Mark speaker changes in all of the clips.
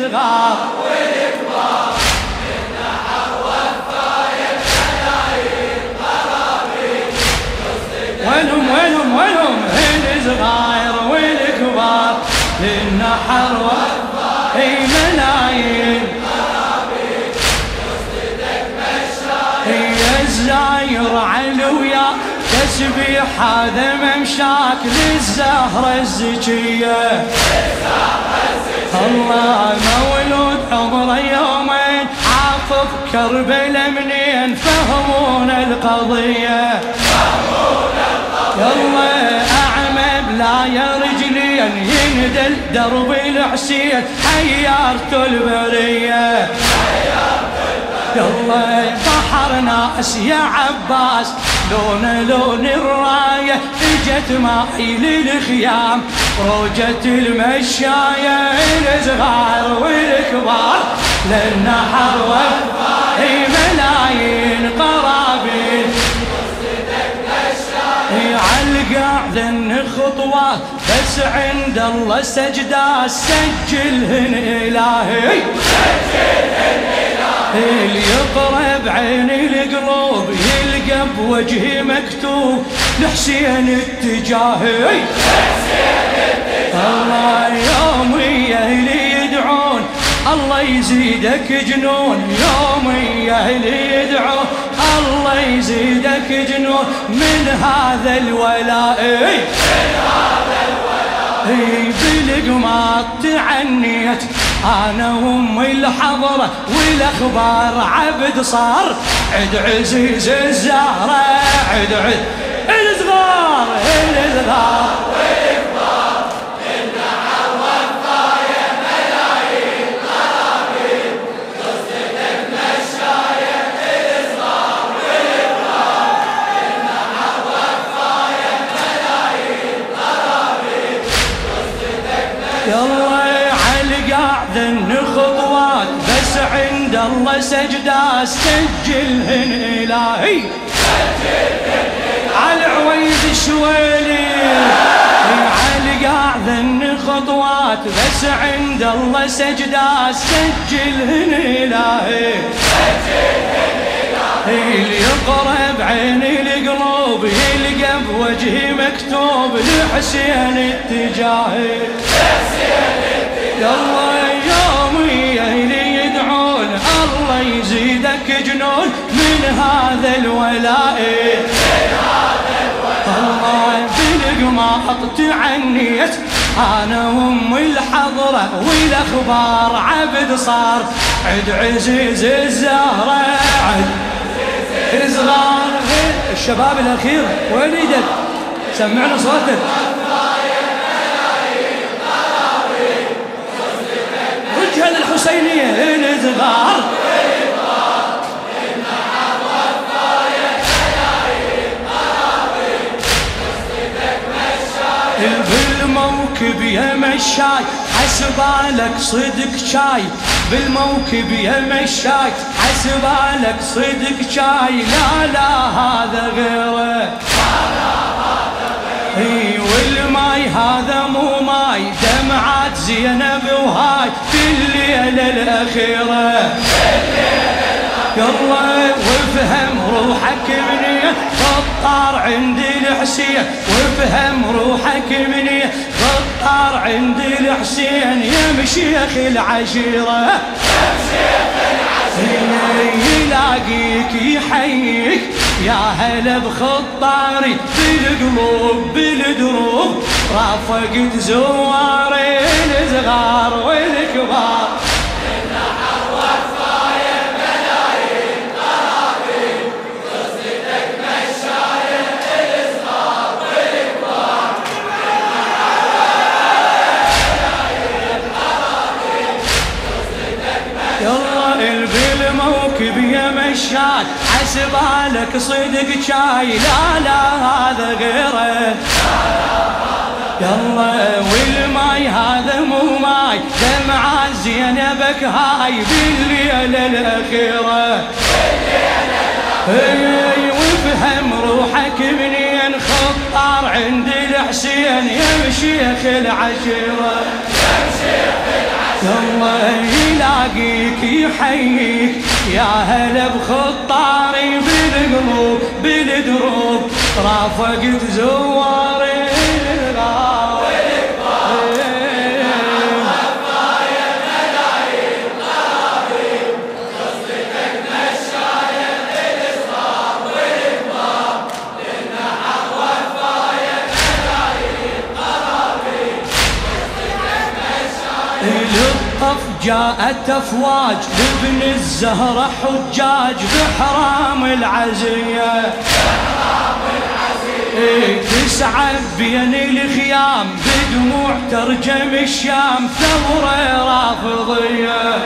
Speaker 1: الصغار
Speaker 2: والكبار للنحر والفاية ملايين قرابين
Speaker 1: وينهم الصغار والكبار للنحر والفاية ملايين
Speaker 2: قرابين قصدك مشاية
Speaker 1: هي الزاير علويا تسبيح هذا ممشاك للزهرة الزكية الله مولود عمره يومين عاطف كربلاء منين فهمون القضية يلا أعمى بلا يا رجلين يندل درب الحسين حيرت البرية يلا بحر ناس يا عباس لون الراية اجت معي للخيام روجة المشاية الصغار والكبار للنحر والفاية ملايين قرابين عالقاعدة خطوات بس عند الله سجدة سجلهن إلهي اللي يقرب عين القلوب يلقى بوجهي مكتوب لحسين التجاهي الله يومي اللي يدعون الله يزيدك جنون يومي اللي يدعون الله يزيدك جنون من هذا الولاء بالقماط تعنيت انا وامي الحضره والاخبار عبد صار عد عزيز الزهره عد الصغار
Speaker 2: والكبار للنحر والفاية ملايين قرابين قصدك مشاية الصغار والكبار للنحر والفاية ملايين قرابين قصدك
Speaker 1: يلا عالقاعدة خطوات بس عند الله سجدة سجلهن إلهي عالعويد شويلي عالقاعدة خطوات بس عند الله سجدة سجلهن إلهي اللي يقرب عين القلوب يلقى بوجهي مكتوب لحسين التجاهي يلا يومي اللي يدعون الله يزيدك جنون من هذا الولاء الله بالقماط تعنيت انا وامي الحضره والاخبار عبد صار عد عزيز الزهره عد صغار الشباب الاخير وين يدك سمعنا صوتك وجه الحسينيه الصغار بالموكب يا مشاي حسبالك صدق شاي بالموكب يا مشاي حسبالك صدق شاي لا هذا غيره والماي هذا مو ماي دمعات زينب وهاي في الليلة الأخيرة يلا وافهم روحك مني خطار عند الحسين وافهم روحك مني خطار عند الحسين يا مشيخ العشيرة يلاقيك يحييك يا هلا بخطاري بالقلوب بالدروب رافقت زوارين صغار والكبار بالموكب يا مشاي حسبالك صدق شاي لا هذا غيره يلا والماي هذا مو ماي دمعة زينبك هاي بالليلة الأخيرة وافهم روحك منين خطار عند الحسين يا مشيخ العشيرة يلا يلاقيك يحييك يا هلا بخطاري بالقلوب بالدروب رافقت زواري للطف جاءت أفواج لابن الزهرة حجاج بحرام العزية تسعى بين الخيام بدموع ترجم الشام ثورة رافضية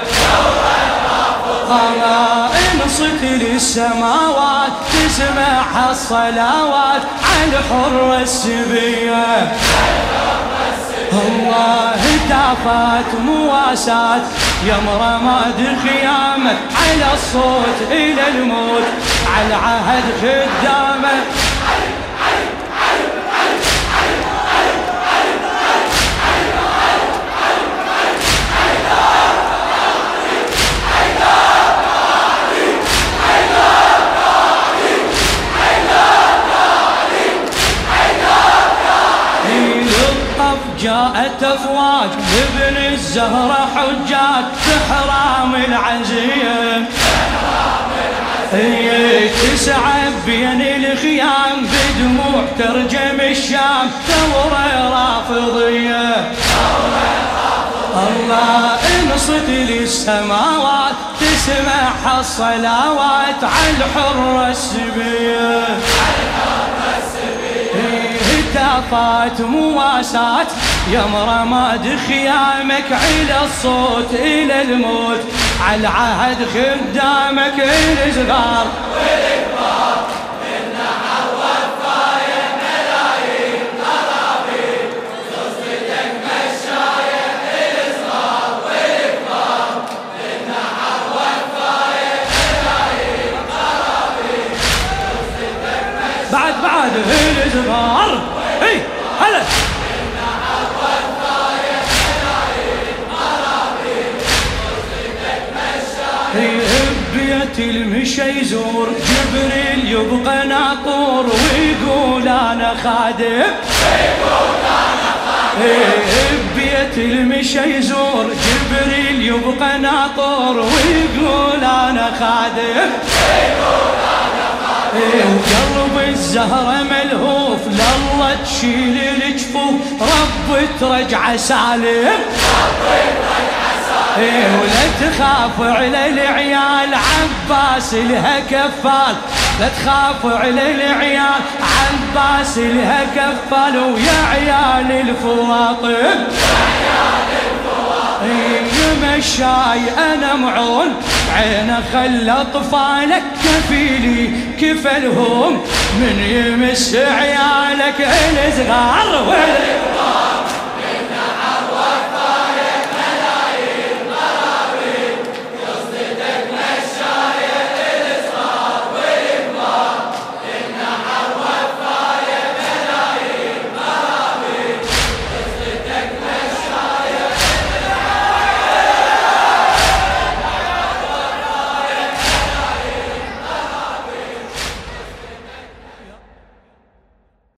Speaker 1: انصت للسماوات تسمع الصلوات على الحرة السبية الله دافات مواساة يم رماد خيامه على الصوت إلى الموت على عهد خدامه جاءت أفواج لابن الزهرة حجاج بحرام العزية تسعى بين الخيام بدموع ترجم الشام ثورة رافضية الله انصت للسماوات تسمع الصلوات على الحرة السبية هتافات مواساة يا رماد خيامك على الصوت إلى الموت على عهد خدامك الصغار والكبار بالنحر والطاية ملايين قرابين قصتك مشاية الصغار والكبار بالنحر والطاية ملايين قرابين قصتك مشاية بعد الصغار هلا بيت المشي يزور جبريل يبقى ناطور ويقول انا خادم بيت المشي يزور جبريل يبقى ناطور ويقول انا خادم وقلب الزهرة ملهوف لله تشيل الجفوف رب ترجع سالم ولا تخاف على العيال عباس لها كفال لا تخاف على العيال عباس لها كفال ويا عيال الفواطم مشاي انا معون عينه خلى اطفالك كفيلي كفلهم من يمس عيالك الصغار